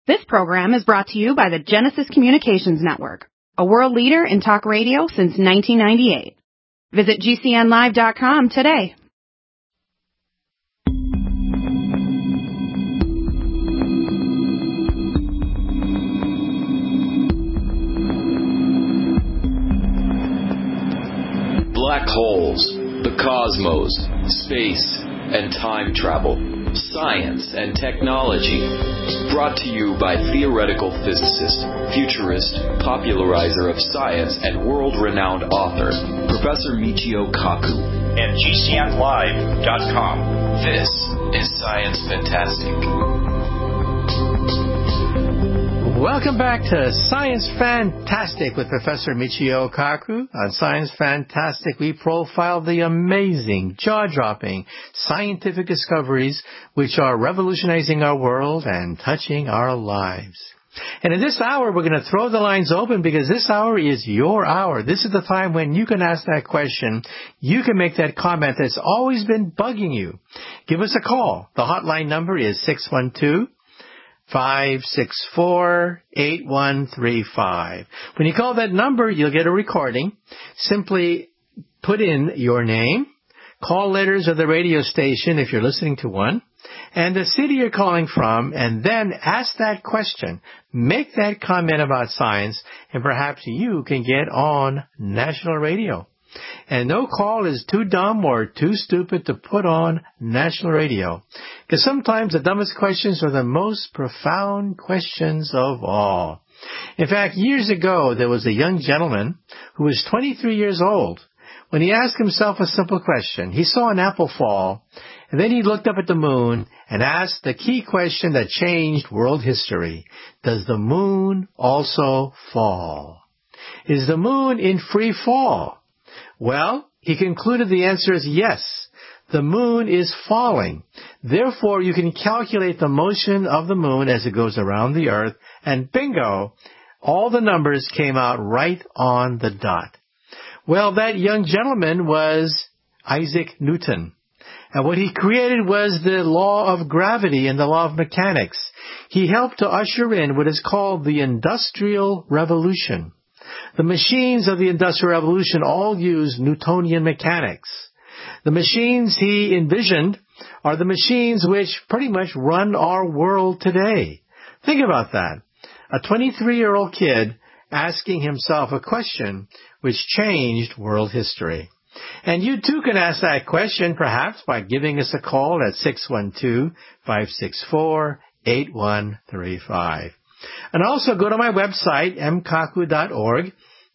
This program is brought to you by the Genesis Communications Network, a world leader in talk radio since 1998. Visit GCNlive.com today. Black holes, the cosmos, space, and time travel, science and technology. Brought to you by theoretical physicist, futurist, popularizer of science, and world-renowned author, Professor Michio Kaku. And GCNlive.com. This is Science Fantastic. Welcome back to Science Fantastic with Professor Michio Kaku. On Science Fantastic, we profile the amazing, jaw-dropping scientific discoveries which are revolutionizing our world and touching our lives. And in this hour, we're going to throw the lines open because this hour is your hour. This is the time when you can ask that question. You can make that comment that's always been bugging you. Give us a call. The hotline number is 612-564-8135. When you call that number, you'll get a recording. Simply put in your name, call letters of the radio station if you're listening to one, and the city you're calling from, and then ask that question. Make that comment about science, and perhaps you can get on national radio. And no call is too dumb or too stupid to put on national radio. Because sometimes the dumbest questions are the most profound questions of all. In fact, years ago, there was a young gentleman who was 23 years old. When he asked himself a simple question, he saw an apple fall, and then he looked up at the moon and asked the key question that changed world history. Does the moon also fall? Is the moon in free fall? Well, he concluded the answer is yes. The moon is falling. Therefore, you can calculate the motion of the moon as it goes around the earth, and bingo, all the numbers came out right on the dot. Well, that young gentleman was Isaac Newton. And what he created was the law of gravity and the law of mechanics. He helped to usher in what is called the Industrial Revolution. The machines of the Industrial Revolution all use Newtonian mechanics. The machines he envisioned are the machines which pretty much run our world today. Think about that. A 23-year-old kid asking himself a question which changed world history. And you too can ask that question perhaps by giving us a call at 612-564-8135. And also go to my website, mkaku.org,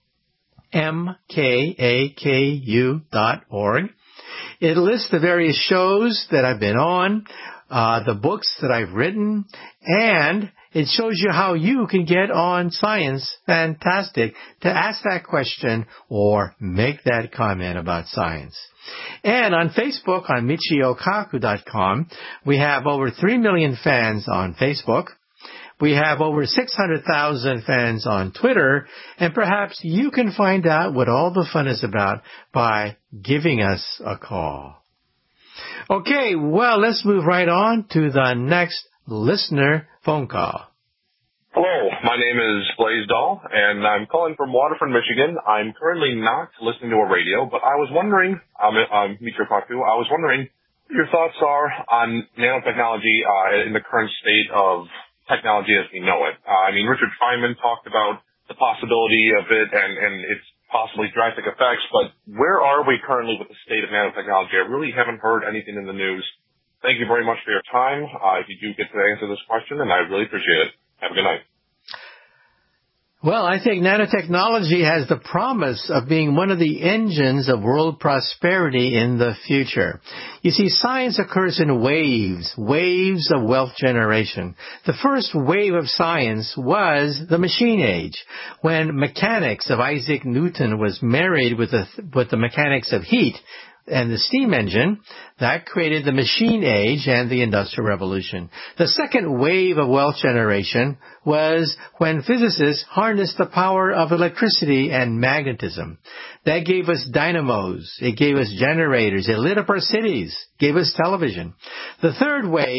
mkaku.org. It lists the various shows that I've been on, the books that I've written, and it shows you how you can get on Science Fantastic to ask that question or make that comment about science. And on Facebook, on michiokaku.com, we have over 3 million fans on Facebook. We have over 600,000 fans on Twitter, and perhaps you can find out what all the fun is about by giving us a call. Okay, well, let's move right on to the next listener phone call. Hello, my name is Blaze Dahl, and I'm calling from Waterford, Michigan. I'm currently not listening to a radio, but I was wondering, Michio Kaku, I was wondering what your thoughts are on nanotechnology in the current state of technology as we know it. Richard Feynman talked about the possibility of it and its possibly drastic effects, but where are we currently with the state of nanotechnology? I really haven't heard anything in the news. Thank you very much for your time. If you do get to answer this question, and I really appreciate it. Have a good night. Well, I think nanotechnology has the promise of being one of the engines of world prosperity in the future. You see, science occurs in waves of wealth generation. The first wave of science was the machine age, when mechanics of Isaac Newton was married with the mechanics of heat and the steam engine. That created the machine age and the Industrial Revolution. The second wave of wealth generation was when physicists harnessed the power of electricity and magnetism. That gave us dynamos. It gave us generators. It lit up our cities, gave us television. The third wave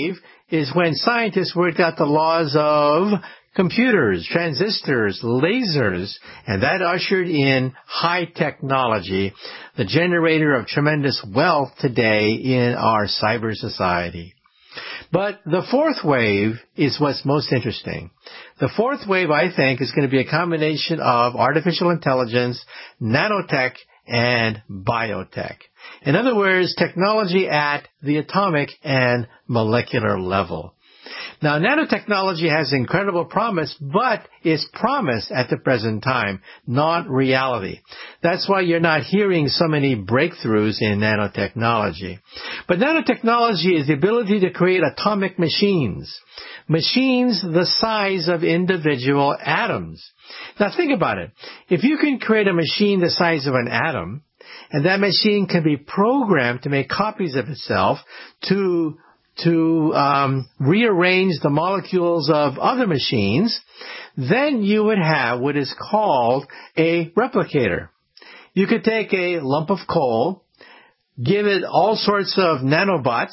is when scientists worked out the laws of computers, transistors, lasers, and that ushered in high technology, the generator of tremendous wealth today in our cyber society. But the fourth wave is what's most interesting. The fourth wave, I think, is going to be a combination of artificial intelligence, nanotech, and biotech. In other words, technology at the atomic and molecular level. Now, nanotechnology has incredible promise, but it's promise at the present time, not reality. That's why you're not hearing so many breakthroughs in nanotechnology. But nanotechnology is the ability to create atomic machines. Machines the size of individual atoms. Now, think about it. If you can create a machine the size of an atom, and that machine can be programmed to make copies of itself, to rearrange the molecules of other machines, then you would have what is called a replicator. You could take a lump of coal, give it all sorts of nanobots,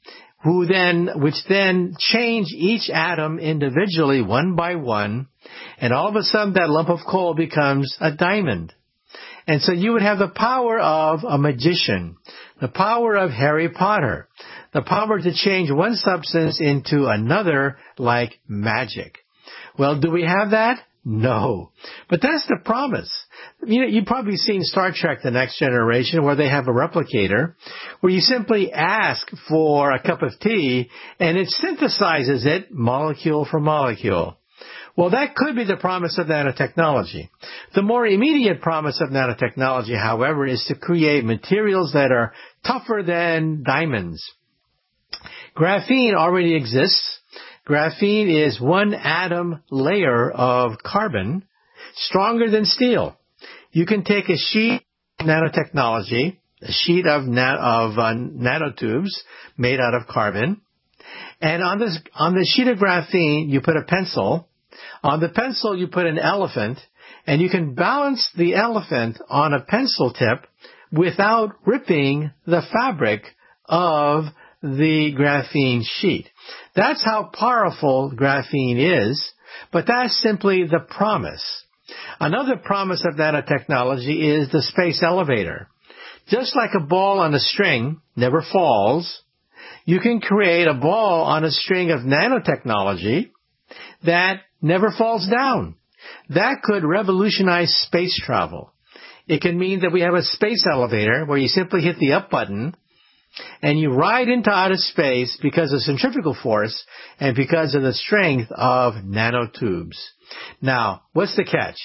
which then change each atom individually one by one, and all of a sudden that lump of coal becomes a diamond. And so you would have the power of a magician, the power of Harry Potter, the power to change one substance into another like magic. Well, do we have that? No. But that's the promise. You've probably seen Star Trek: The Next Generation, where they have a replicator, where you simply ask for a cup of tea, and it synthesizes it molecule for molecule. Well, that could be the promise of nanotechnology. The more immediate promise of nanotechnology, however, is to create materials that are tougher than diamonds. Graphene already exists. Graphene is one atom layer of carbon, stronger than steel. You can take a sheet of nanotechnology, a sheet of nanotubes made out of carbon, and on the sheet of graphene, you put a pencil. On the pencil, you put an elephant, and you can balance the elephant on a pencil tip without ripping the fabric of the graphene sheet. That's how powerful graphene is, but that's simply the promise. Another promise of nanotechnology is the space elevator. Just like a ball on a string never falls, you can create a ball on a string of nanotechnology that never falls down. That could revolutionize space travel. It can mean that we have a space elevator where you simply hit the up button and you ride into outer space because of centrifugal force and because of the strength of nanotubes. Now, what's the catch?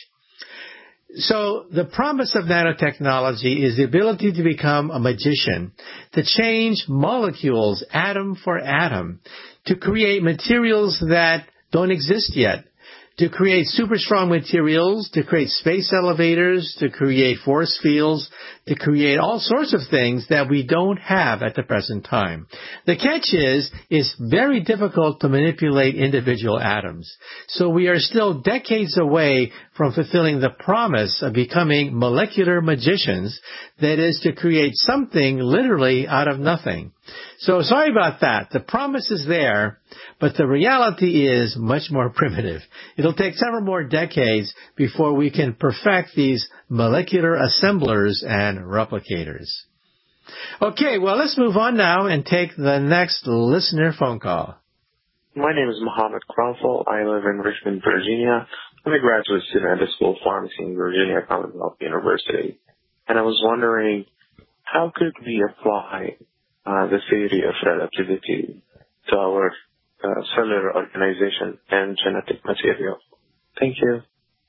So the promise of nanotechnology is the ability to become a magician, to change molecules atom for atom, to create materials that don't exist yet, to create super strong materials, to create space elevators, to create force fields, to create all sorts of things that we don't have at the present time. The catch is, it's very difficult to manipulate individual atoms. So we are still decades away from fulfilling the promise of becoming molecular magicians, that is to create something literally out of nothing. So sorry about that. The promise is there, but the reality is much more primitive. It'll take several more decades before we can perfect these molecular assemblers and replicators. Okay, well, let's move on now and take the next listener phone call. My name is Mohammed Crawford. I live in Richmond, Virginia. I'm a graduate student at the School of Pharmacy in Virginia Commonwealth University. And I was wondering, how could we apply the theory of relativity to our cellular organization and genetic material? Thank you.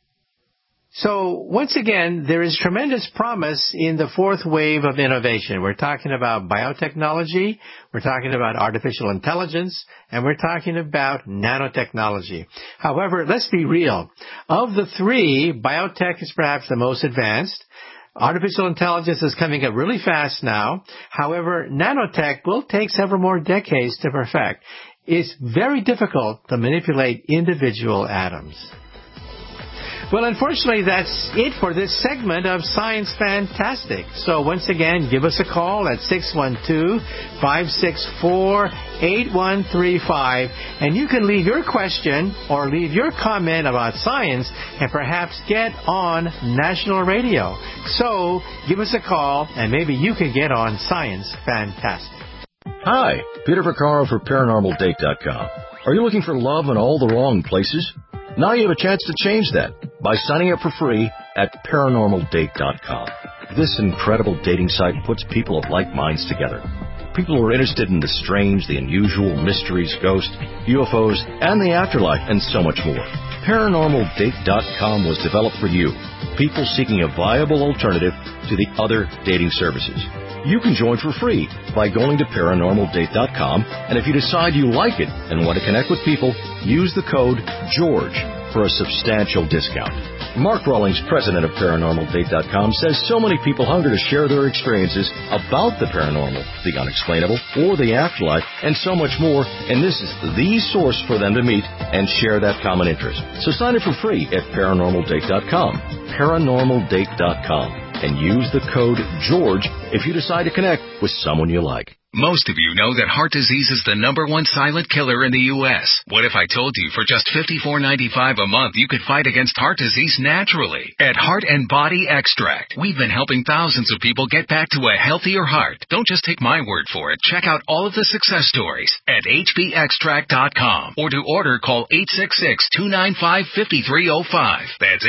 So, once again, there is tremendous promise in the fourth wave of innovation. We're talking about biotechnology, we're talking about artificial intelligence, and we're talking about nanotechnology. However, let's be real. Of the three, biotech is perhaps the most advanced. Artificial intelligence is coming up really fast now. However, nanotech will take several more decades to perfect. It's very difficult to manipulate individual atoms. Well, unfortunately, that's it for this segment of Science Fantastic. So once again, give us a call at 612-564-8135, and you can leave your question or leave your comment about science and perhaps get on national radio. So give us a call, and maybe you can get on Science Fantastic. Hi, Peter Vaccaro for ParanormalDate.com. Are you looking for love in all the wrong places? Now you have a chance to change that by signing up for free at ParanormalDate.com. This incredible dating site puts people of like minds together. People who are interested in the strange, the unusual, mysteries, ghosts, UFOs, and the afterlife, and so much more. ParanormalDate.com was developed for you, people seeking a viable alternative to the other dating services. You can join for free by going to ParanormalDate.com, and if you decide you like it and want to connect with people, use the code GEORGE for a substantial discount. Mark Rawlings, president of ParanormalDate.com, says so many people hunger to share their experiences about the paranormal, the unexplainable, or the afterlife, and so much more, and this is the source for them to meet and share that common interest. So sign up for free at ParanormalDate.com, ParanormalDate.com, and use the code GEORGE if you decide to connect with someone you like. Most of you know that heart disease is the #1 silent killer in the U.S. What if I told you for just $54.95 a month you could fight against heart disease naturally? At Heart and Body Extract, we've been helping thousands of people get back to a healthier heart. Don't just take my word for it. Check out all of the success stories at hbextract.com, or to order, call 866-295-5305. That's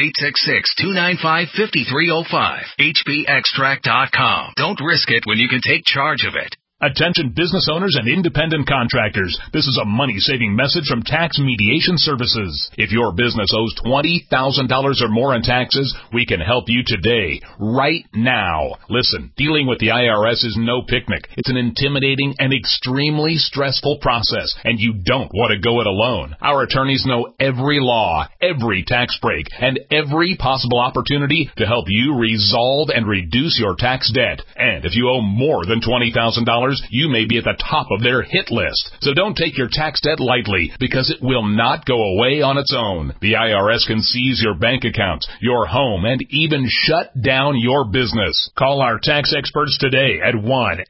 866-295-5305. hbextract.com. Don't risk it when you can take charge of it. Attention business owners and independent contractors. This is a money-saving message from Tax Mediation Services. If your business owes $20,000 or more in taxes, we can help you today, right now. Listen, dealing with the IRS is no picnic. It's an intimidating and extremely stressful process, and you don't want to go it alone. Our attorneys know every law, every tax break, and every possible opportunity to help you resolve and reduce your tax debt. And if you owe more than $20,000, you may be at the top of their hit list. So don't take your tax debt lightly, because it will not go away on its own. The IRS can seize your bank accounts, your home, and even shut down your business. Call our tax experts today at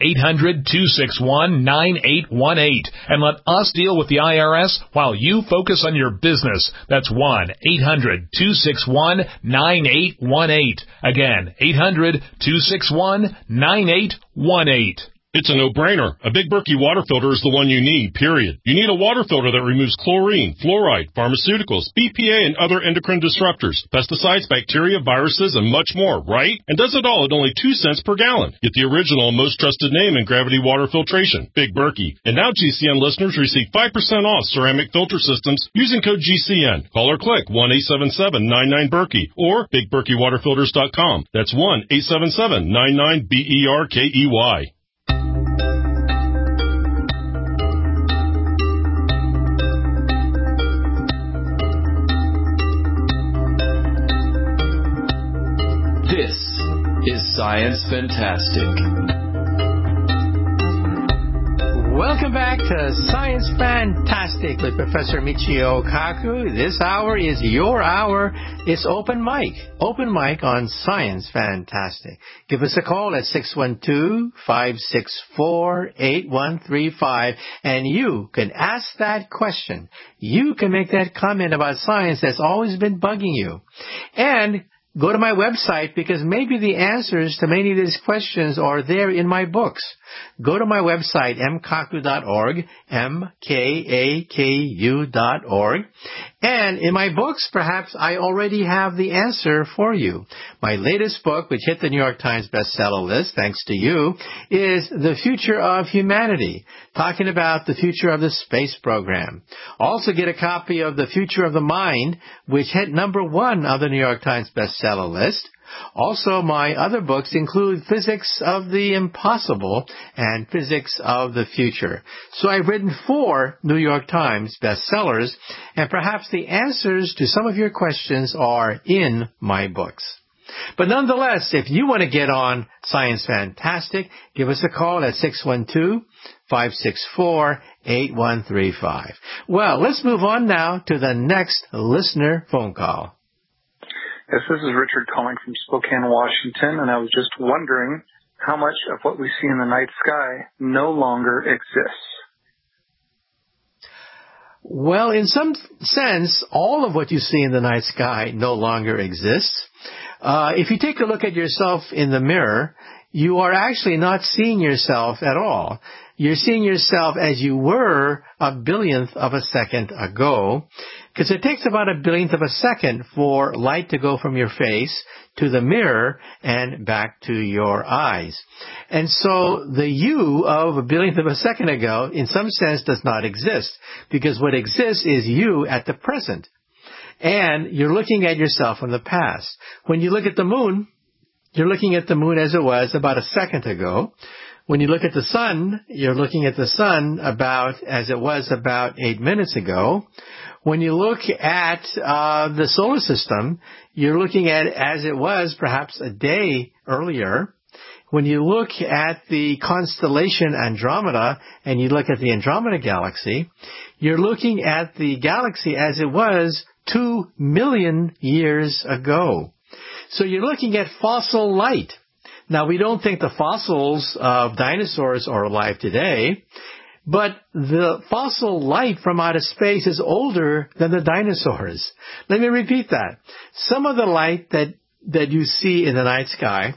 1-800-261-9818 and let us deal with the IRS while you focus on your business. That's 1-800-261-9818. Again, 800-261-9818. It's a no-brainer. A Big Berkey water filter is the one you need, period. You need a water filter that removes chlorine, fluoride, pharmaceuticals, BPA, and other endocrine disruptors, pesticides, bacteria, viruses, and much more, right? And does it all at only 2 cents per gallon. Get the original and most trusted name in gravity water filtration, Big Berkey. And now GCN listeners receive 5% off ceramic filter systems using code GCN. Call or click 1-877-99-BERKEY or BigBerkeyWaterFilters.com. That's 1-877-99-BERKEY. This is Science Fantastic. Welcome back to Science Fantastic with Professor Michio Kaku. This hour is your hour. It's open mic. Open mic on Science Fantastic. Give us a call at 612-564-8135, and you can ask that question. You can make that comment about science that's always been bugging you. And go to my website, because maybe the answers to many of these questions are there in my books. Go to my website, mkaku.org, mkaku.org. And in my books, perhaps I already have the answer for you. My latest book, which hit the New York Times bestseller list, thanks to you, is The Future of Humanity, talking about the future of the space program. Also get a copy of The Future of the Mind, which hit #1 of the New York Times bestseller list. Also, my other books include Physics of the Impossible and Physics of the Future. So I've written 4 New York Times bestsellers, and perhaps the answers to some of your questions are in my books. But nonetheless, if you want to get on Science Fantastic, give us a call at 612-564-8135. Well, let's move on now to the next listener phone call. Yes, this is Richard calling from Spokane, Washington, and I was just wondering how much of what we see in the night sky no longer exists. Well, in some sense, all of what you see in the night sky no longer exists. If you take a look at yourself in the mirror, you are actually not seeing yourself at all. You're seeing yourself as you were a billionth of a second ago, because it takes about a billionth of a second for light to go from your face to the mirror and back to your eyes. And so the you of a billionth of a second ago, in some sense, does not exist, because what exists is you at the present. And you're looking at yourself from the past. When you look at the moon, you're looking at the moon as it was about a second ago. When you look at the sun, you're looking at the sun about as it was about 8 minutes ago. When you look at the solar system, you're looking at it as it was perhaps a day earlier. When you look at the constellation Andromeda and you look at the Andromeda galaxy, you're looking at the galaxy as it was 2 million years ago. So you're looking at fossil light. Now, we don't think the fossils of dinosaurs are alive today, but the fossil light from outer space is older than the dinosaurs. Let me repeat that. Some of the light that you see in the night sky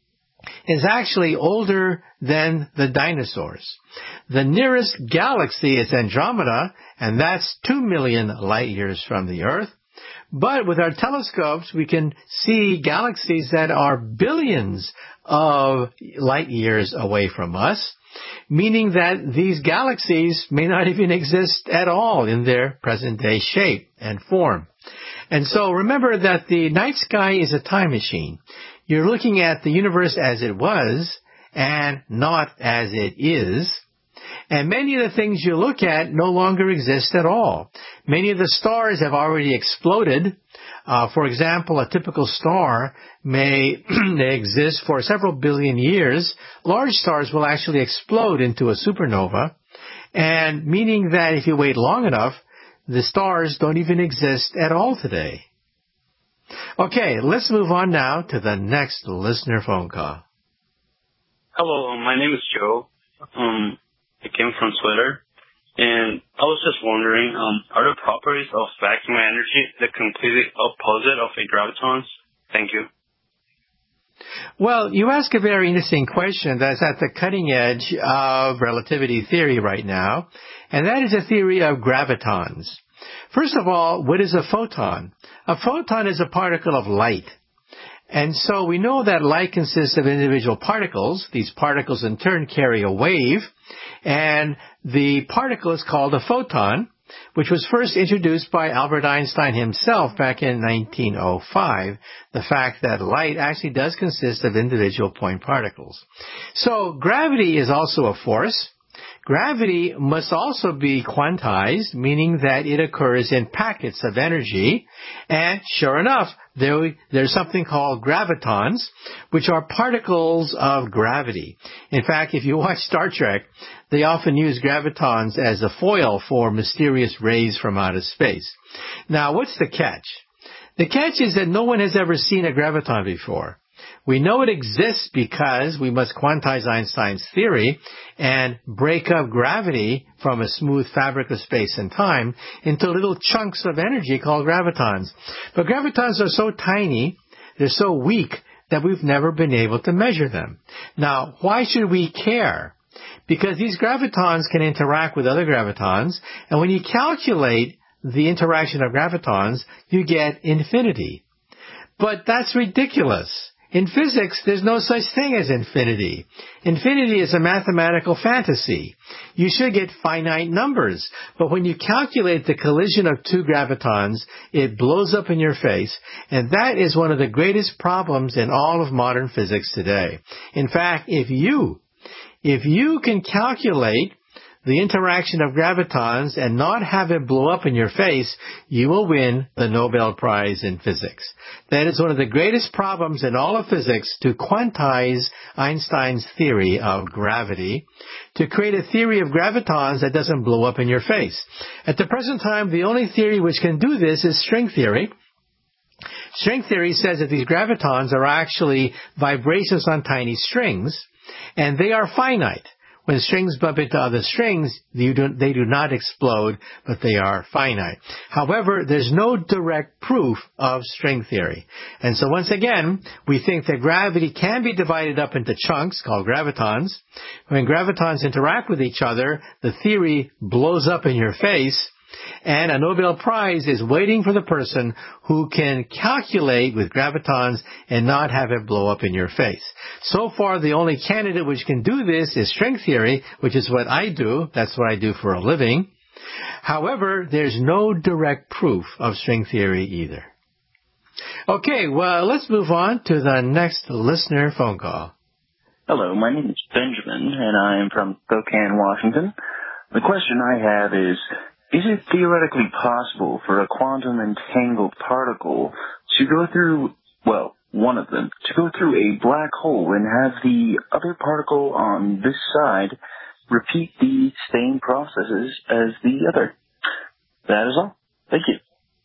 is actually older than the dinosaurs. The nearest galaxy is Andromeda, and that's 2 million light years from the Earth. But with our telescopes, we can see galaxies that are billions of light years away from us, meaning that these galaxies may not even exist at all in their present-day shape and form. And so remember that the night sky is a time machine. You're looking at the universe as it was and not as it is. And many of the things you look at no longer exist at all. Many of the stars have already exploded. For example, a typical star may exist for several billion years. Large stars will actually explode into a supernova, and meaning that if you wait long enough, the stars don't even exist at all today. Okay, let's move on now to the next listener phone call. Hello, my name is Joe. I came from Twitter, and I was just wondering, are the properties of vacuum energy the completely opposite of a gravitons? Thank you. Well, you ask a very interesting question that's at the cutting edge of relativity theory right now, and that is a theory of gravitons. First of all, what is a photon? A photon is a particle of light. And so we know that light consists of individual particles. These particles in turn carry a wave, and the particle is called a photon, which was first introduced by Albert Einstein himself back in 1905, the fact that light actually does consist of individual point particles. So gravity is also a force. Gravity must also be quantized, meaning that it occurs in packets of energy. And sure enough, there's something called gravitons, which are particles of gravity. In fact, if you watch Star Trek, they often use gravitons as a foil for mysterious rays from outer space. Now, what's the catch? The catch is that no one has ever seen a graviton before. We know it exists because we must quantize Einstein's theory and break up gravity from a smooth fabric of space and time into little chunks of energy called gravitons. But gravitons are so tiny, they're so weak, that we've never been able to measure them. Now, why should we care? Because these gravitons can interact with other gravitons, and when you calculate the interaction of gravitons, you get infinity. But that's ridiculous. In physics, there's no such thing as infinity. Infinity is a mathematical fantasy. You should get finite numbers. But when you calculate the collision of two gravitons, it blows up in your face. And that is one of the greatest problems in all of modern physics today. In fact, if you can calculate the interaction of gravitons and not have it blow up in your face, you will win the Nobel Prize in Physics. That is one of the greatest problems in all of physics, to quantize Einstein's theory of gravity, to create a theory of gravitons that doesn't blow up in your face. At the present time, the only theory which can do this is string theory. String theory says that these gravitons are actually vibrations on tiny strings, and they are finite. When strings bump into other strings, they do not explode, but they are finite. However, there's no direct proof of string theory. And so once again, we think that gravity can be divided up into chunks called gravitons. When gravitons interact with each other, the theory blows up in your face, and a Nobel Prize is waiting for the person who can calculate with gravitons and not have it blow up in your face. So far, the only candidate which can do this is string theory, which is what I do. That's what I do for a living. However, there's no direct proof of string theory either. Okay, well, let's move on to the next listener phone call. Hello, my name is Benjamin, and I am from Spokane, Washington. The question I have is it theoretically possible for a quantum entangled particle to go through, well, one of them, to go through a black hole and have the other particle on this side repeat the same processes as the other? That is all. Thank you.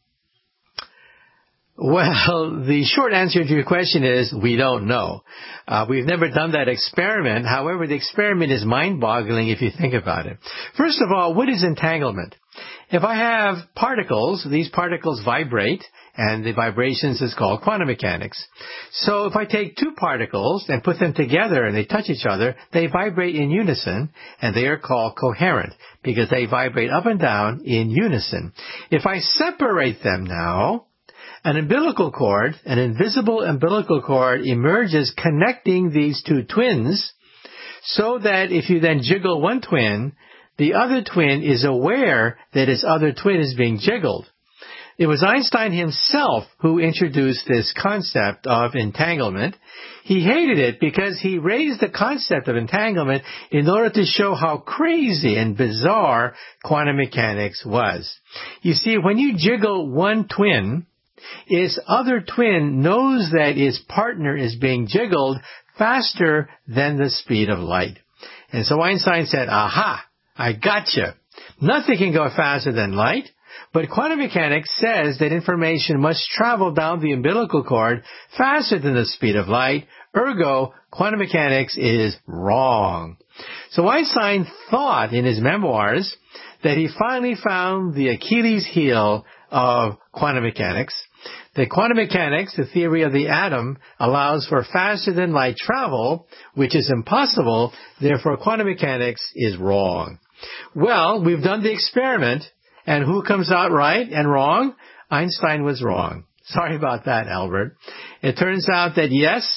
Well, the short answer to your question is we don't know. We've never done that experiment. However, the experiment is mind-boggling if you think about it. First of all, what is entanglement? If I have particles, these particles vibrate, and the vibrations is called quantum mechanics. So if I take two particles and put them together and they touch each other, they vibrate in unison, and they are called coherent because they vibrate up and down in unison. If I separate them now, an umbilical cord, an invisible umbilical cord, emerges connecting these two twins so that if you then jiggle one twin, the other twin is aware that its other twin is being jiggled. It was Einstein himself who introduced this concept of entanglement. He hated it because he raised the concept of entanglement in order to show how crazy and bizarre quantum mechanics was. You see, when you jiggle one twin, its other twin knows that its partner is being jiggled faster than the speed of light. And so Einstein said, aha, I gotcha. Nothing can go faster than light, but quantum mechanics says that information must travel down the umbilical cord faster than the speed of light. Ergo, quantum mechanics is wrong. So Einstein thought in his memoirs that he finally found the Achilles heel of quantum mechanics. That quantum mechanics, the theory of the atom, allows for faster than light travel, which is impossible. Therefore, quantum mechanics is wrong. Well, we've done the experiment, and who comes out right and wrong? Einstein was wrong. Sorry about that, Albert. It turns out that yes,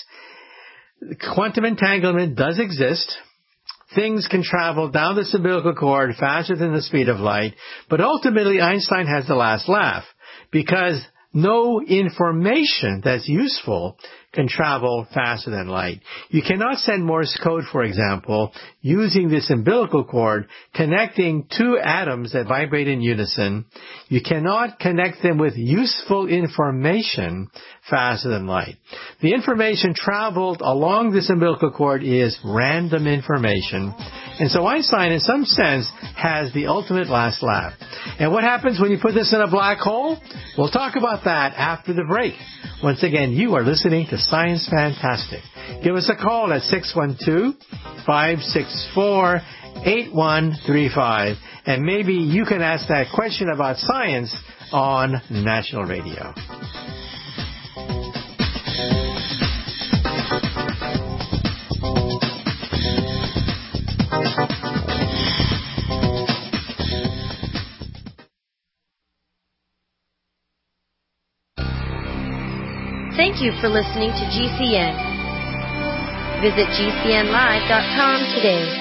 quantum entanglement does exist. Things can travel down this umbilical cord faster than the speed of light, but ultimately Einstein has the last laugh because no information that's useful can travel faster than light. You cannot send Morse code, for example, using this umbilical cord connecting two atoms that vibrate in unison. You cannot connect them with useful information faster than light. The information traveled along this umbilical cord is random information. And so Einstein, in some sense, has the ultimate last laugh. And what happens when you put this in a black hole? We'll talk about that after the break. Once again, you are listening to Science Fantastic. Give us a call at 612-564-8135. And maybe you can ask that question about science on National Radio. Thank you for listening to GCN. Visit GCNlive.com today.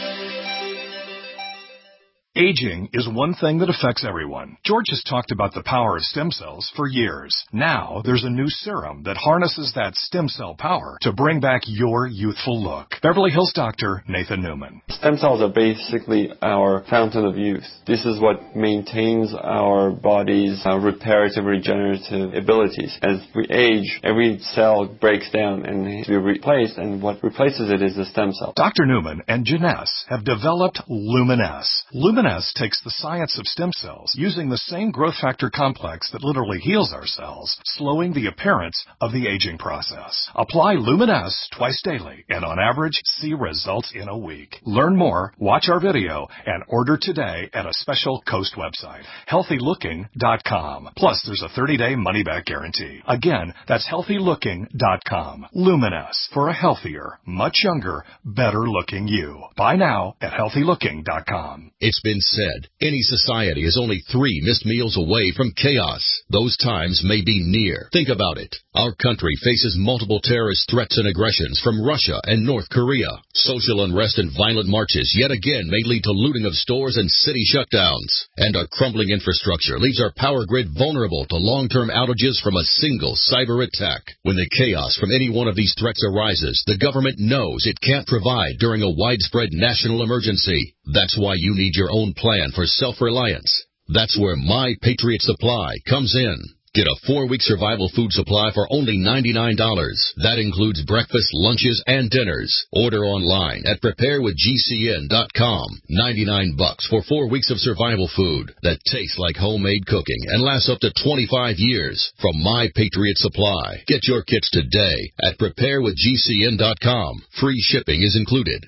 Aging is one thing that affects everyone. George has talked about the power of stem cells for years. Now, there's a new serum that harnesses that stem cell power to bring back your youthful look. Beverly Hills doctor Nathan Newman. Stem cells are basically our fountain of youth. This is what maintains our body's reparative, regenerative abilities. As we age, every cell breaks down and needs to be replaced, and what replaces it is the stem cell. Dr. Newman and Janess have developed Luminesce. Luminesce Luminesce takes the science of stem cells using the same growth factor complex that literally heals our cells, slowing the appearance of the aging process. Apply Luminesce twice daily and on average see results in a week. Learn more, watch our video, and order today at a special Coast website, healthylooking.com. Plus, there's a 30-day money-back guarantee. Again, that's healthylooking.com. Luminesce, for a healthier, much younger, better-looking you. Buy now at healthylooking.com. It's been said, any society is only 3 missed meals away from chaos. Those times may be near. Think about it. Our country faces multiple terrorist threats and aggressions from Russia and North Korea. Social unrest and violent marches yet again may lead to looting of stores and city shutdowns. And our crumbling infrastructure leaves our power grid vulnerable to long-term outages from a single cyber attack. When the chaos from any one of these threats arises, the government knows it can't provide during a widespread national emergency. That's why you need your own plan for self-reliance. That's where My Patriot Supply comes in. Get a 4-week survival food supply for only $99. That includes breakfast, lunches, and dinners. Order online at preparewithgcn.com. $99 for 4 weeks of survival food that tastes like homemade cooking and lasts up to 25 years from My Patriot Supply. Get your kits today at preparewithgcn.com. Free shipping is included.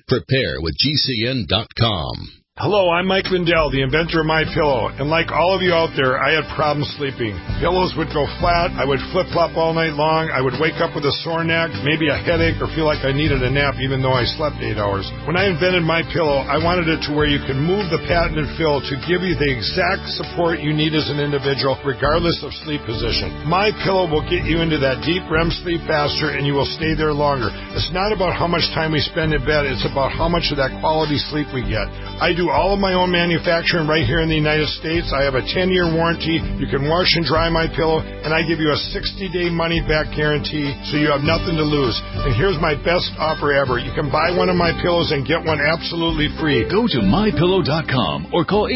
Preparewithgcn.com. Hello, I'm Mike Lindell, the inventor of MyPillow, and like all of you out there, I had problems sleeping. Pillows would go flat, I would flip-flop all night long, I would wake up with a sore neck, maybe a headache, or feel like I needed a nap even though I slept 8 hours. When I invented MyPillow, I wanted it to where you can move the patented fill to give you the exact support you need as an individual, regardless of sleep position. MyPillow will get you into that deep REM sleep faster, and you will stay there longer. It's not about how much time we spend in bed, it's about how much of that quality sleep we get. I do all of my own manufacturing right here in the United States. I have a 10-year warranty. You can wash and dry my pillow, and I give you a 60-day money-back guarantee, so you have nothing to lose. And here's my best offer ever. You can buy one of my pillows and get one absolutely free. Go to mypillow.com or call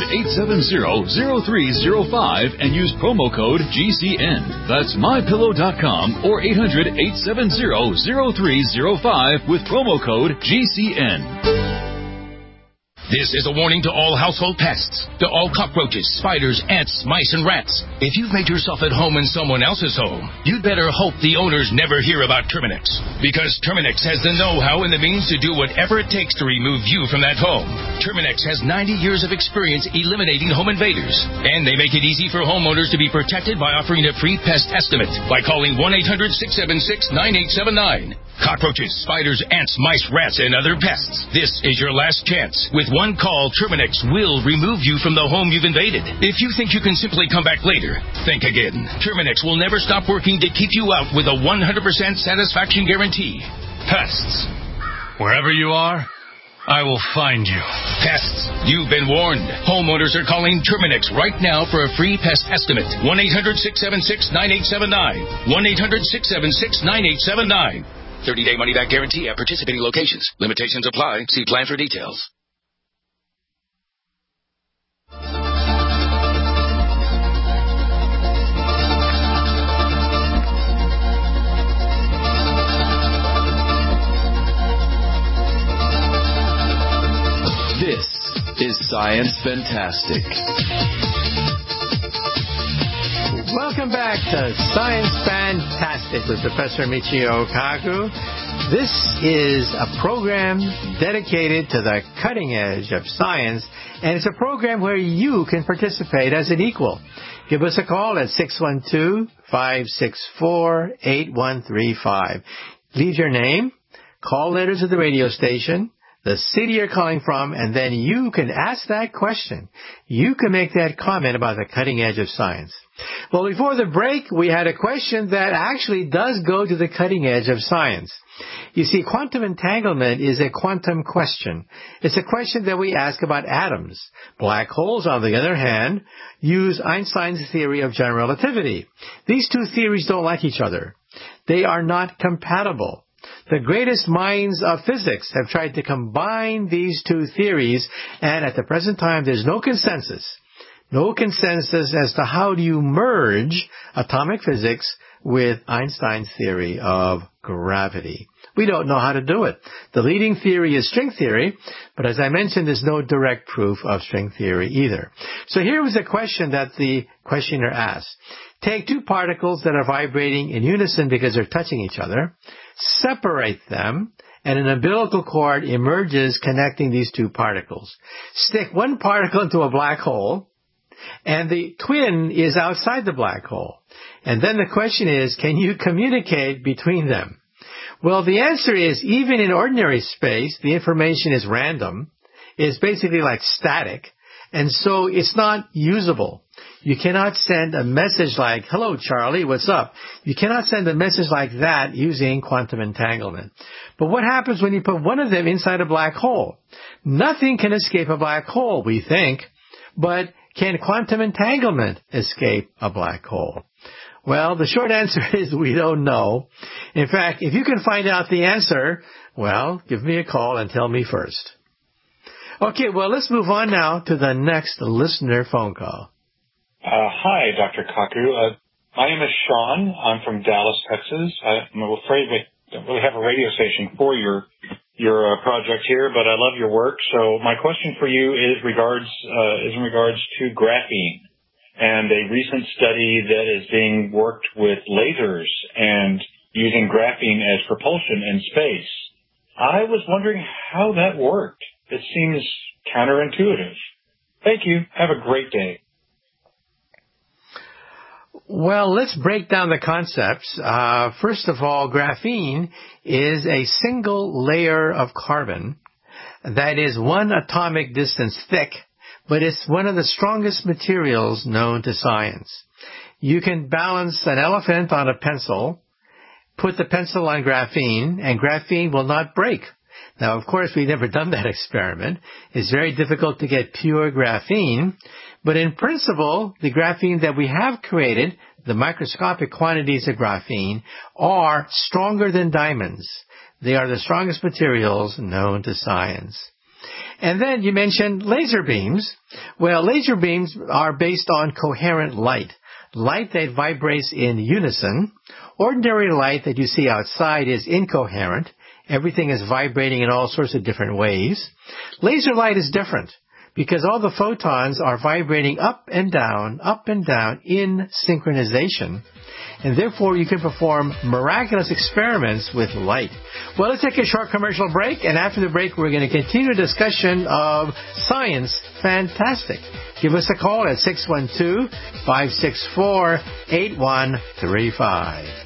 800-870-0305 and use promo code GCN. That's mypillow.com or 800-870-0305 with promo code GCN. This is a warning to all household pests, to all cockroaches, spiders, ants, mice, and rats. If you've made yourself at home in someone else's home, you'd better hope the owners never hear about Terminix. Because Terminix has the know-how and the means to do whatever it takes to remove you from that home. Terminix has 90 years of experience eliminating home invaders. And they make it easy for homeowners to be protected by offering a free pest estimate by calling 1-800-676-9879. Cockroaches, spiders, ants, mice, rats, and other pests. This is your last chance. With one call, Terminix will remove you from the home you've invaded. If you think you can simply come back later, think again. Terminix will never stop working to keep you out with a 100% satisfaction guarantee. Pests. Wherever you are, I will find you. Pests, you've been warned. Homeowners are calling Terminix right now for a free pest estimate. 1-800-676-9879. 1-800-676-9879. 30-day money-back guarantee at participating locations. Limitations apply. See plan for details. This is Science Fantastic. Welcome back to Science Fantastic with Professor Michio Kaku. This is a program dedicated to the cutting edge of science, and it's a program where you can participate as an equal. Give us a call at 612-564-8135. Leave your name, call letters of the radio station, the city you're calling from, and then you can ask that question. You can make that comment about the cutting edge of science. Well, before the break, we had a question that actually does go to the cutting edge of science. You see, quantum entanglement is a quantum question. It's a question that we ask about atoms. Black holes, on the other hand, use Einstein's theory of general relativity. These two theories don't like each other. They are not compatible. The greatest minds of physics have tried to combine these two theories, and at the present time, there's no consensus. No consensus as to how do you merge atomic physics with Einstein's theory of gravity. We don't know how to do it. The leading theory is string theory, but as I mentioned, there's no direct proof of string theory either. So here was a question that the questioner asked. Take two particles that are vibrating in unison because they're touching each other, separate them, and an umbilical cord emerges connecting these two particles. Stick one particle into a black hole, and the twin is outside the black hole. And then the question is, can you communicate between them? Well, the answer is, even in ordinary space, the information is random. It's basically like static, and so it's not usable. You cannot send a message like, hello, Charlie, what's up? You cannot send a message like that using quantum entanglement. But what happens when you put one of them inside a black hole? Nothing can escape a black hole, we think, but can quantum entanglement escape a black hole? Well, the short answer is we don't know. In fact, if you can find out the answer, well, give me a call and tell me first. Okay, well, let's move on now to the next listener phone call. Hi, Dr. Kaku. My name is Sean. I'm from Dallas, Texas. I'm afraid we don't really have a radio station for your project here, but I love your work. So my question for you is in regards to graphene and a recent study that is being worked with lasers and using graphene as propulsion in space. I was wondering how that worked. It seems counterintuitive. Thank you. Have a great day. Well, let's break down the concepts. First of all, graphene is a single layer of carbon that is one atomic distance thick, but it's one of the strongest materials known to science. You can balance an elephant on a pencil, put the pencil on graphene, and graphene will not break. Now, of course, we've never done that experiment. It's very difficult to get pure graphene, but in principle, the graphene that we have created, the microscopic quantities of graphene, are stronger than diamonds. They are the strongest materials known to science. And then you mentioned laser beams. Well, laser beams are based on coherent light, light that vibrates in unison. Ordinary light that you see outside is incoherent. Everything is vibrating in all sorts of different ways. Laser light is different because all the photons are vibrating up and down in synchronization. And therefore, you can perform miraculous experiments with light. Well, let's take a short commercial break, and after the break, we're going to continue a discussion of science fantastic. Give us a call at 612-564-8135.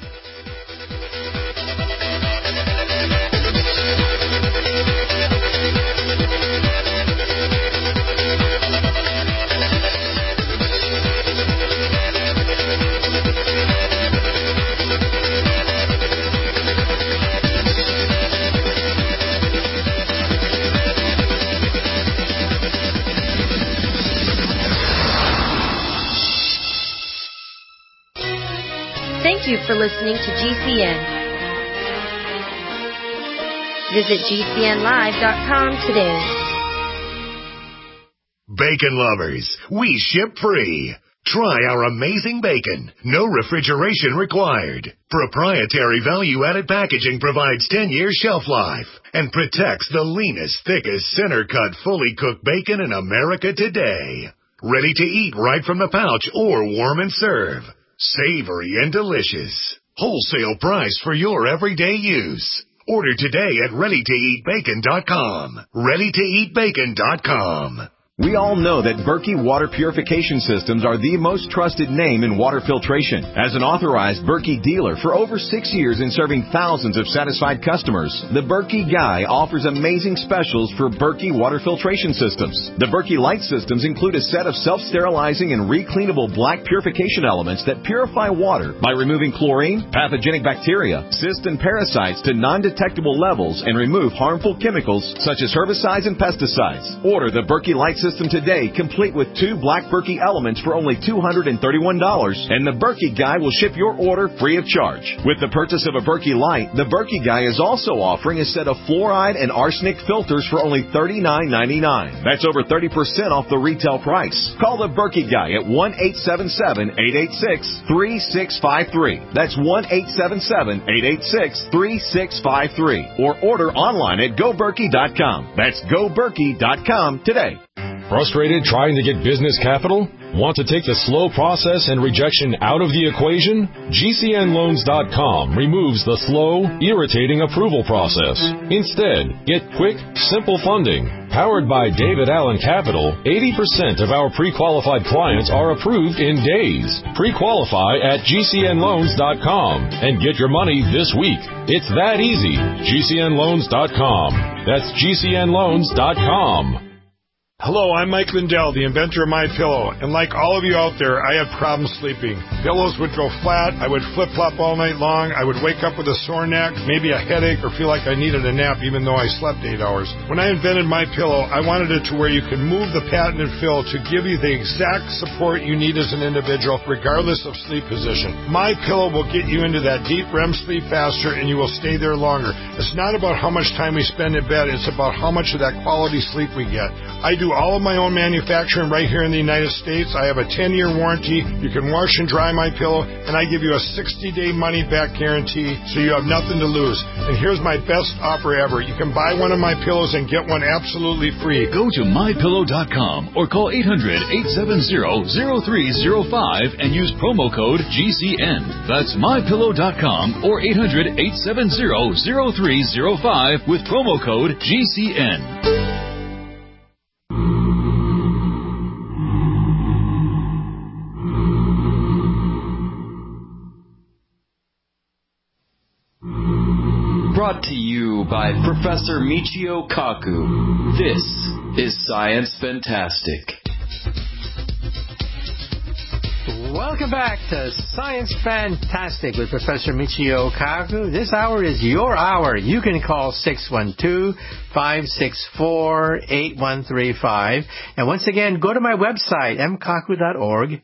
Thank you for listening to GCN. Visit GCNlive.com today. Bacon lovers, we ship free. Try our amazing bacon. No refrigeration required. Proprietary value-added packaging provides 10-year shelf life and protects the leanest, thickest, center-cut, fully cooked bacon in America today. Ready to eat right from the pouch or warm and serve. Savory and delicious. Wholesale price for your everyday use. Order today at ReadyToEatBacon.com. ReadyToEatBacon.com. We all know that Berkey Water Purification Systems are the most trusted name in water filtration. As an authorized Berkey dealer for over 6 years and serving thousands of satisfied customers, the Berkey Guy offers amazing specials for Berkey Water Filtration Systems. The Berkey Light Systems include a set of self-sterilizing and recleanable black purification elements that purify water by removing chlorine, pathogenic bacteria, cysts, and parasites to non-detectable levels and remove harmful chemicals such as herbicides and pesticides. Order the Berkey Light system today, complete with 2 Black Berkey elements for only $231, and the Berkey Guy will ship your order free of charge. With the purchase of a Berkey Light, the Berkey Guy is also offering a set of fluoride and arsenic filters for only $39.99. That's over 30% off the retail price. Call the Berkey Guy at 1-877-886-3653. That's 1-877-886-3653. Or order online at GoBerkey.com. That's GoBerkey.com today. Frustrated trying to get business capital? Want to take the slow process and rejection out of the equation? GCNLoans.com removes the slow, irritating approval process. Instead, get quick, simple funding. Powered by David Allen Capital, 80% of our pre-qualified clients are approved in days. Pre-qualify at GCNLoans.com and get your money this week. It's that easy. GCNLoans.com. That's GCNLoans.com. Hello, I'm Mike Lindell, the inventor of MyPillow, and like all of you out there, I had problems sleeping. Pillows would go flat, I would flip-flop all night long, I would wake up with a sore neck, maybe a headache, or feel like I needed a nap even though I slept 8 hours. When I invented MyPillow, I wanted it to where you can move the patented fill to give you the exact support you need as an individual, regardless of sleep position. MyPillow will get you into that deep REM sleep faster, and you will stay there longer. It's not about how much time we spend in bed, it's about how much of that quality sleep we get. I do all of my own manufacturing right here in the United States. I have a 10-year warranty. You can wash and dry my pillow, and I give you a 60-day money-back guarantee, so you have nothing to lose. And here's my best offer ever. You can buy one of my pillows and get one absolutely free. Go to MyPillow.com or call 800-870-0305 and use promo code GCN. That's MyPillow.com or 800-870-0305 with promo code GCN. Brought to you by Professor Michio Kaku. This is Science Fantastic. Welcome back to Science Fantastic with Professor Michio Kaku. This hour is your hour. You can call 612-564-8135. And once again, go to my website, mkaku.org,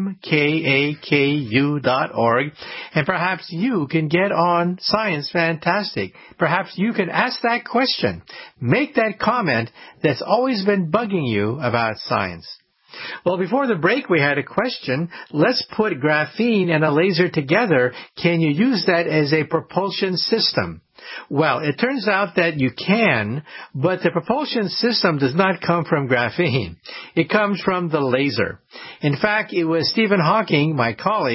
mkaku.org, and perhaps you can get on Science Fantastic. Perhaps you can ask that question. Make that comment that's always been bugging you about science. Well, before the break, we had a question. Let's put graphene and a laser together. Can you use that as a propulsion system? Well, it turns out that you can, but the propulsion system does not come from graphene. It comes from the laser. In fact, it was Stephen Hawking, my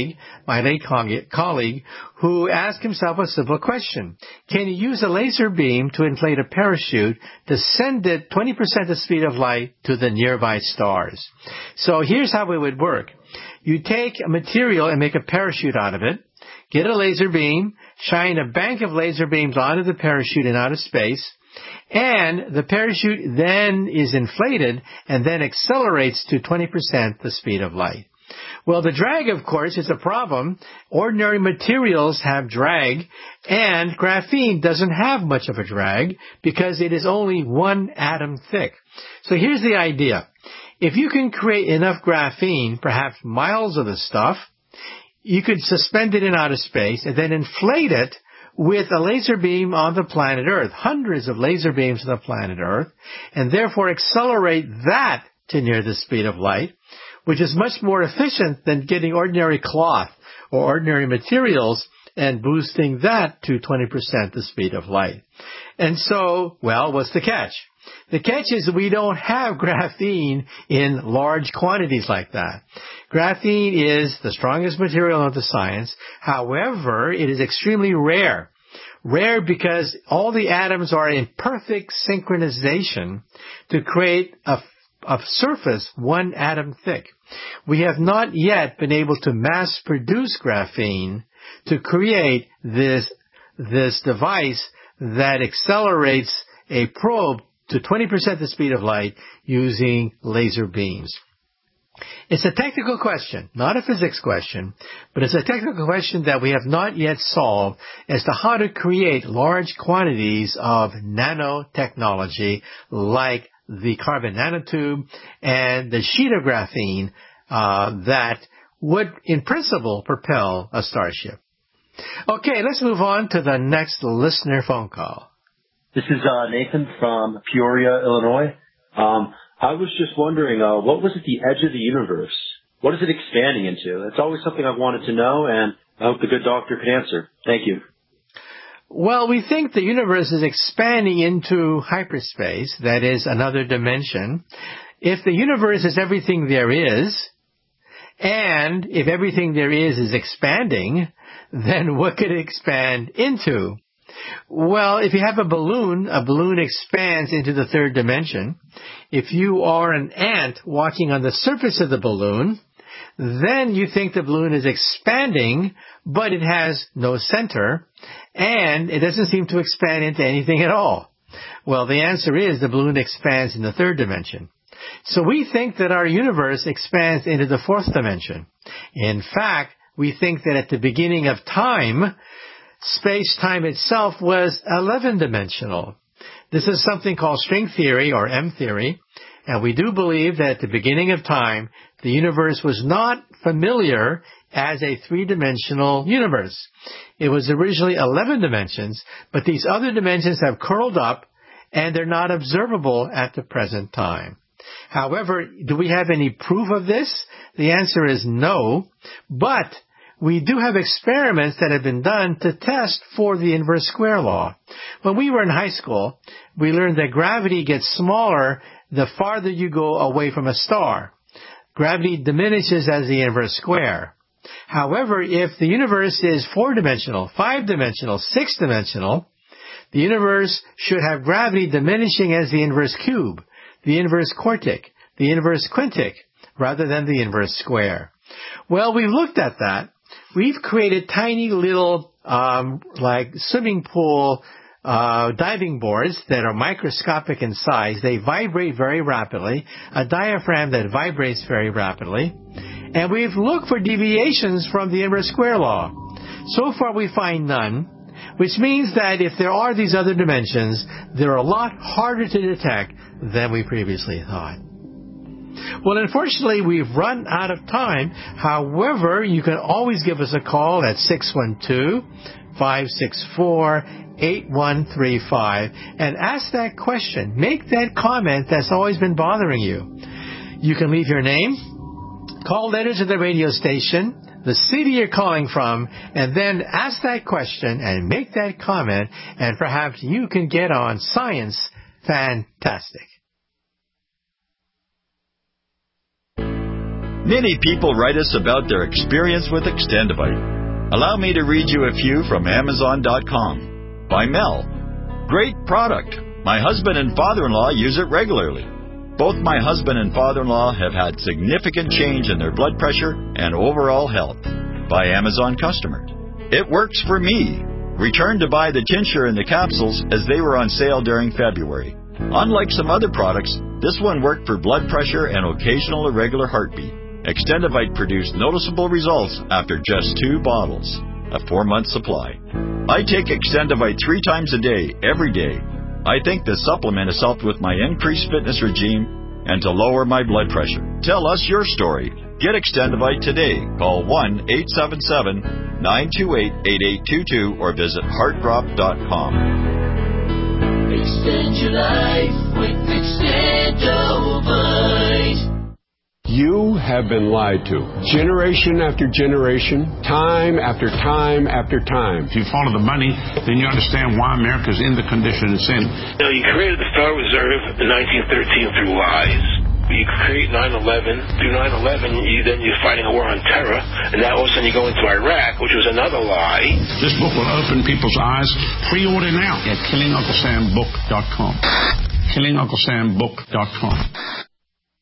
late colleague, who asked himself a simple question. Can you use a laser beam to inflate a parachute to send it 20% the speed of light to the nearby stars? So here's how it would work. You take a material and make a parachute out of it. Get a laser beam, shine a bank of laser beams onto the parachute in outer space, and the parachute then is inflated and then accelerates to 20% the speed of light. Well, the drag, of course, is a problem. Ordinary materials have drag, and graphene doesn't have much of a drag because it is only 1 atom thick. So here's the idea. If you can create enough graphene, perhaps miles of the stuff, you could suspend it in outer space and then inflate it with a laser beam on the planet Earth, hundreds of laser beams on the planet Earth, and therefore accelerate that to near the speed of light, which is much more efficient than getting ordinary cloth or ordinary materials and boosting that to 20% the speed of light. And so, well, what's the catch? The catch is we don't have graphene in large quantities like that. Graphene is the strongest material of the science. However, it is extremely rare. Rare because all the atoms are in perfect synchronization to create a surface 1 atom thick. We have not yet been able to mass produce graphene to create this device that accelerates a probe to 20% the speed of light using laser beams. It's a technical question, not a physics question, but it's a technical question that we have not yet solved as to how to create large quantities of nanotechnology like the carbon nanotube, and the sheet of graphene that would, in principle, propel a starship. Okay, let's move on to the next listener phone call. This is Nathan from Peoria, Illinois. I was just wondering, what was at the edge of the universe? What is it expanding into? It's always something I've wanted to know, and I hope the good doctor can answer. Thank you. Well, we think the universe is expanding into hyperspace, that is, another dimension. If the universe is everything there is, and if everything there is expanding, then what could it expand into? Well, if you have a balloon expands into the third dimension. If you are an ant walking on the surface of the balloon, then you think the balloon is expanding, but it has no center, and it doesn't seem to expand into anything at all. Well, the answer is the balloon expands in the third dimension. So we think that our universe expands into the fourth dimension. In fact, we think that at the beginning of time, space-time itself was 11-dimensional. This is something called string theory, or M theory, and we do believe that at the beginning of time, the universe was not familiar as a three-dimensional universe. It was originally 11 dimensions, but these other dimensions have curled up, and they're not observable at the present time. However, do we have any proof of this? The answer is no, but we do have experiments that have been done to test for the inverse square law. When we were in high school, we learned that gravity gets smaller the farther you go away from a star. Gravity diminishes as the inverse square. However, if the universe is 4-dimensional, 5-dimensional, 6-dimensional, the universe should have gravity diminishing as the inverse cube, the inverse quartic, the inverse quintic, rather than the inverse square. Well, we've looked at that. We've created tiny little, like swimming pool diving boards that are microscopic in size. They vibrate very rapidly, a diaphragm that vibrates very rapidly. And we've looked for deviations from the inverse square law. So far we find none, which means that if there are these other dimensions, they're a lot harder to detect than we previously thought. Well, unfortunately, we've run out of time. However, you can always give us a call at 612-564-8135 and ask that question. Make that comment that's always been bothering you. You can leave your name, call letters to the radio station, the city you're calling from, and then ask that question and make that comment, and perhaps you can get on Science Fantastic. Many people write us about their experience with Extendivite. Allow me to read you a few from Amazon.com. By Mel. Great product. My husband and father-in-law use it regularly. Both my husband and father-in-law have had significant change in their blood pressure and overall health. By Amazon customer. It works for me. Returned to buy the tincture and the capsules as they were on sale during February. Unlike some other products, this one worked for blood pressure and occasional irregular heartbeat. Extendivite produced noticeable results after just 2 bottles, a 4-month supply. I take Extendivite 3 times a day, every day. I think the supplement has helped with my increased fitness regime and to lower my blood pressure. Tell us your story. Get Extendivite today. Call 1-877-928-8822 or visit heartdrop.com. Extend your life with Extendivite. You have been lied to. Generation after generation, time after time after time. If you follow the money, then you understand why America's in the condition it's in. You created the Federal Reserve in 1913 through lies. You create 9/11. Through 9/11, you're fighting a war on terror, and now all of a sudden you go into Iraq, which was another lie. This book will open people's eyes. Pre-order now at KillingUncleSamBook.com. KillingUncleSamBook.com.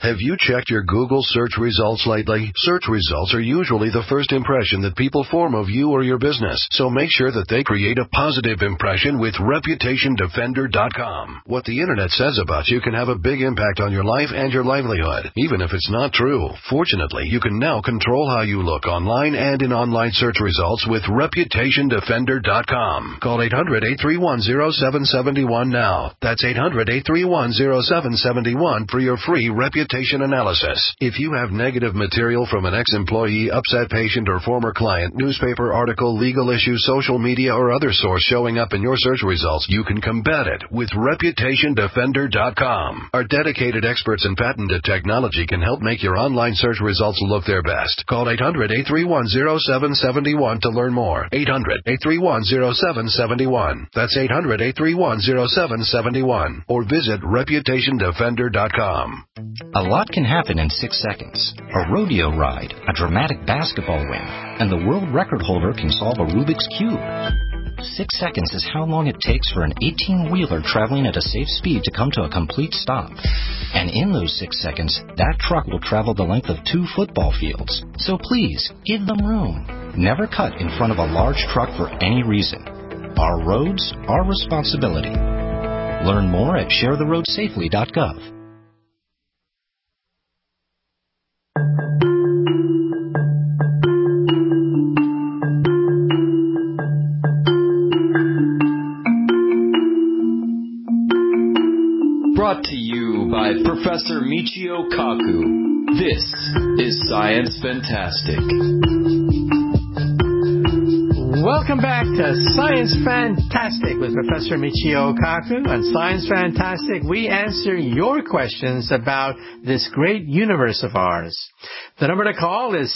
Have you checked your Google search results lately? Search results are usually the first impression that people form of you or your business, so make sure that they create a positive impression with ReputationDefender.com. What the internet says about you can have a big impact on your life and your livelihood, even if it's not true. Fortunately, you can now control how you look online and in online search results with ReputationDefender.com. Call 800-831-0771 now. That's 800-831-0771 for your free reputation analysis. If you have negative material from an ex-employee, upset patient, or former client, newspaper article, legal issue, social media, or other source showing up in your search results, you can combat it with ReputationDefender.com. Our dedicated experts in patented technology can help make your online search results look their best. Call 800-831-0771 to learn more. 800-831-0771. That's 800-831-0771. Or visit ReputationDefender.com. A lot can happen in 6 seconds. A rodeo ride, a dramatic basketball win, and the world record holder can solve a Rubik's Cube. 6 seconds is how long it takes for an 18-wheeler traveling at a safe speed to come to a complete stop. And in those 6 seconds, that truck will travel the length of 2 football fields. So please, give them room. Never cut in front of a large truck for any reason. Our roads, our responsibility. Learn more at sharetheroadsafely.gov. Brought to you by Professor Michio Kaku. This is Science Fantastic. Welcome back to Science Fantastic with Professor Michio Kaku. On Science Fantastic, we answer your questions about this great universe of ours. The number to call is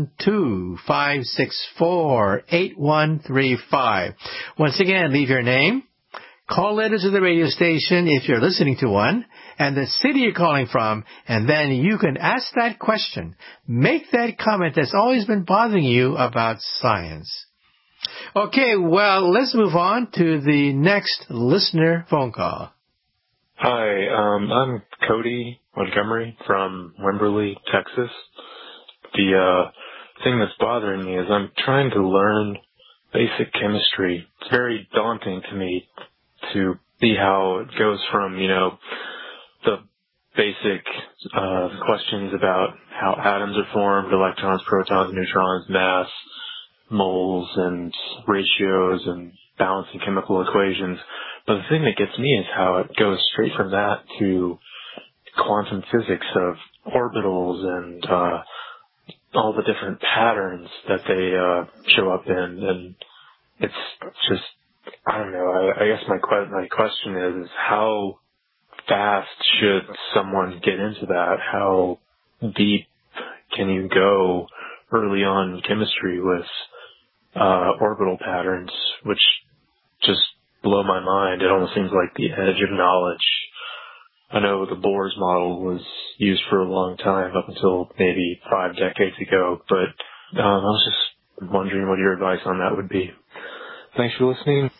612-564-8135. Once again, leave your name, call letters of the radio station if you're listening to one, and the city you're calling from, and then you can ask that question. Make that comment that's always been bothering you about science. Okay, well, let's move on to the next listener phone call. Hi, I'm Cody Montgomery from Wimberley, Texas. The thing that's bothering me is I'm trying to learn basic chemistry. It's very daunting to me to see how it goes from, the basic questions about how atoms are formed, electrons, protons, neutrons, mass, moles, and ratios, and balancing chemical equations. But the thing that gets me is how it goes straight from that to quantum physics of orbitals and all the different patterns that they show up in. And it's just, I don't know. I guess my question is how fast should someone get into that? How deep can you go early on in chemistry with orbital patterns, which just blow my mind? It almost seems like the edge of knowledge. I know the Bohr's model was used for a long time, up until maybe 5 decades ago, but I was just wondering what your advice on that would be. Thanks for listening.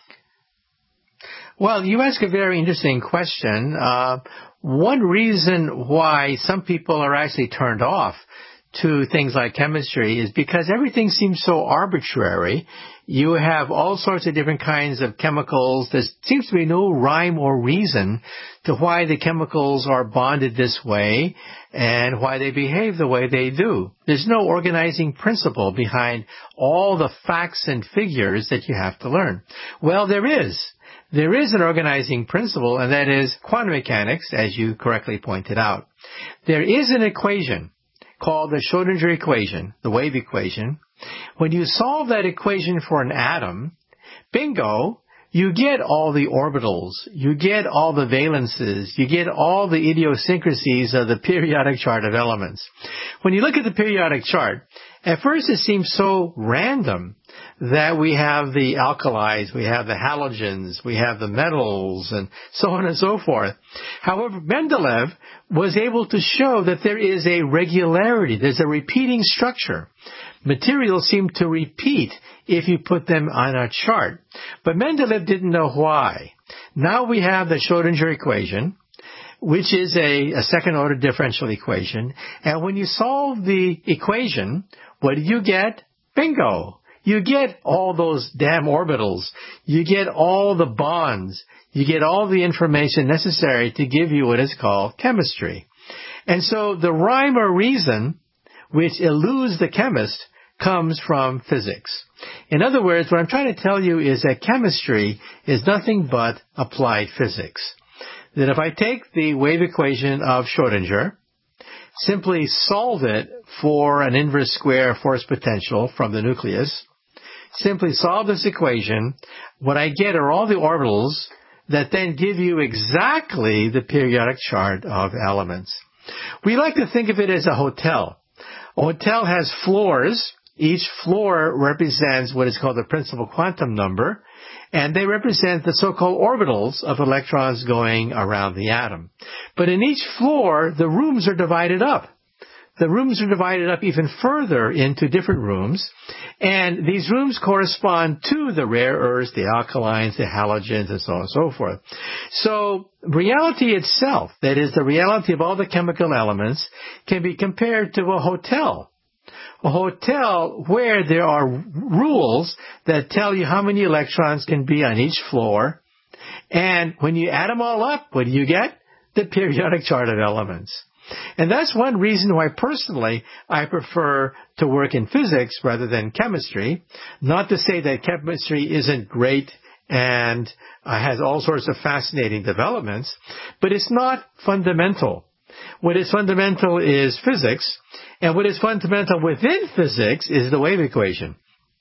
Well, you ask a very interesting question. One reason why some people are actually turned off to things like chemistry is because everything seems so arbitrary. You have all sorts of different kinds of chemicals. There seems to be no rhyme or reason to why the chemicals are bonded this way and why they behave the way they do. There's no organizing principle behind all the facts and figures that you have to learn. Well, there is. There is an organizing principle, and that is quantum mechanics, as you correctly pointed out. There is an equation called the Schrodinger equation, the wave equation. When you solve that equation for an atom, bingo, you get all the orbitals, you get all the valences, you get all the idiosyncrasies of the periodic chart of elements. When you look at the periodic chart, at first it seems so random that we have the alkalis, we have the halogens, we have the metals, and so on and so forth. However, Mendeleev was able to show that there is a regularity, there's a repeating structure. Materials seem to repeat if you put them on a chart. But Mendeleev didn't know why. Now we have the Schrodinger equation. which is a second-order differential equation. And when you solve the equation, what do you get? Bingo! You get all those damn orbitals. You get all the bonds. You get all the information necessary to give you what is called chemistry. And so the rhyme or reason which eludes the chemist comes from physics. In other words, what I'm trying to tell you is that chemistry is nothing but applied physics. That if I take the wave equation of Schrodinger, simply solve it for an inverse square force potential from the nucleus, simply solve this equation, what I get are all the orbitals that then give you exactly the periodic chart of elements. We like to think of it as a hotel. A hotel has floors. Each floor represents what is called the principal quantum number, and they represent the so-called orbitals of electrons going around the atom. But in each floor, the rooms are divided up. The rooms are divided up even further into different rooms, and these rooms correspond to the rare earths, the alkalines, the halogens, and so on and so forth. So reality itself, that is the reality of all the chemical elements, can be compared to a hotel. A hotel where there are rules that tell you how many electrons can be on each floor, and when you add them all up, what do you get? The periodic chart of elements. And that's one reason why personally I prefer to work in physics rather than chemistry. Not to say that chemistry isn't great and has all sorts of fascinating developments, but it's not fundamental. What is fundamental is physics, and what is fundamental within physics is the wave equation.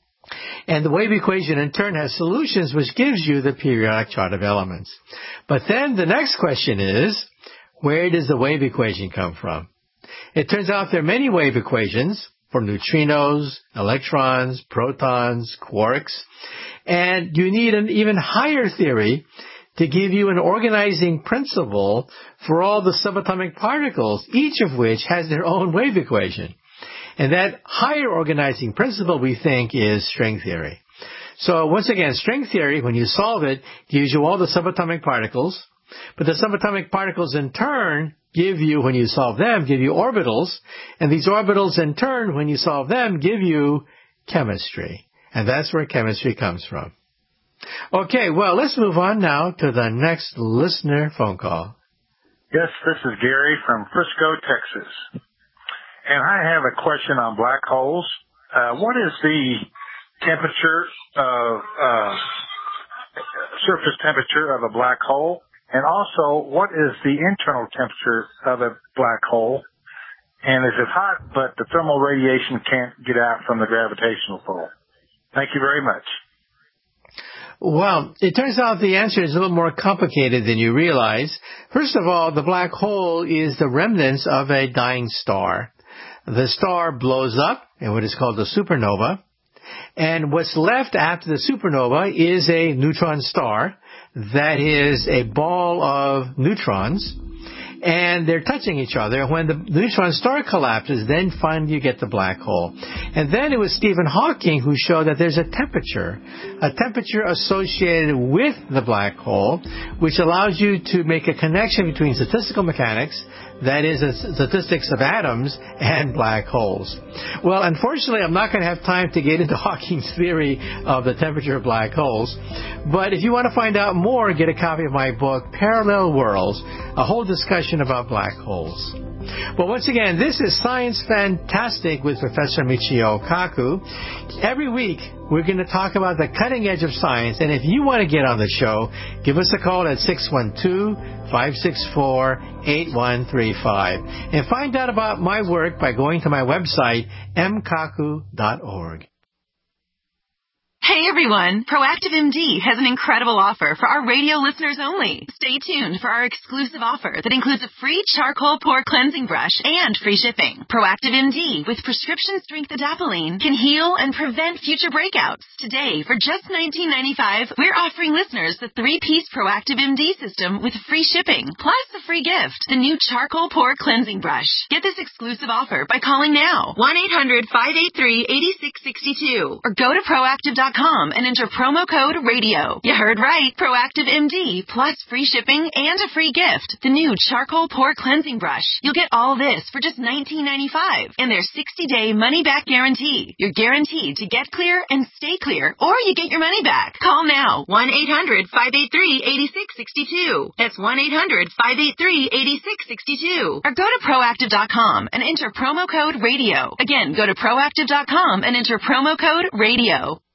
And the wave equation in turn has solutions which gives you the periodic chart of elements. But then the next question is, where does the wave equation come from? It turns out there are many wave equations for neutrinos, electrons, protons, quarks, and you need an even higher theory to give you an organizing principle for all the subatomic particles, each of which has their own wave equation. And that higher organizing principle, we think, is string theory. So once again, string theory, when you solve it, gives you all the subatomic particles, but the subatomic particles in turn give you, when you solve them, give you orbitals, and these orbitals in turn, when you solve them, give you chemistry. And that's where chemistry comes from. Okay, well, let's move on now to the next listener phone call. Yes, this is Gary from Frisco, Texas. And I have a question on black holes. What is the temperature of, surface temperature of a black hole? And also, what is the internal temperature of a black hole? And is it hot, but the thermal radiation can't get out from the gravitational pull? Thank you very much. Well, it turns out the answer is a little more complicated than you realize. First of all, the black hole is the remnants of a dying star. The star blows up in what is called a supernova. And what's left after the supernova is a neutron star that is a ball of neutrons, and they're touching each other. When the neutron star collapses, then finally you get the black hole. And then it was Stephen Hawking who showed that there's a temperature associated with the black hole, which allows you to make a connection between statistical mechanics, that is, the statistics of atoms, and black holes. Well, unfortunately, I'm not going to have time to get into Hawking's theory of the temperature of black holes. But if you want to find out more, get a copy of my book, Parallel Worlds, a whole discussion about black holes. But once again, this is Science Fantastic with Professor Michio Kaku. Every week, we're going to talk about the cutting edge of science. And if you want to get on the show, give us a call at 612-564-8135. And find out about my work by going to my website, mkaku.org. Hey everyone, Proactive MD has an incredible offer for our radio listeners only. Stay tuned for our exclusive offer that includes a free charcoal pore cleansing brush and free shipping. Proactive MD with prescription strength adapalene can heal and prevent future breakouts. Today, for just $19.95, we're offering listeners the 3-piece Proactive MD system with free shipping, plus a free gift, the new charcoal pore cleansing brush. Get this exclusive offer by calling now, 1-800-583-8662, or go to proactive.com Proactive.com and enter promo code RADIO. You heard right. Proactive MD plus free shipping and a free gift. The new charcoal pore cleansing brush. You'll get all this for just $19.95 and their 60-day money-back guarantee. You're guaranteed to get clear and stay clear, or you get your money back. Call now. 1-800-583-8662. That's 1-800-583-8662. Or go to Proactive.com and enter promo code RADIO. Again, go to Proactive.com and enter promo code RADIO.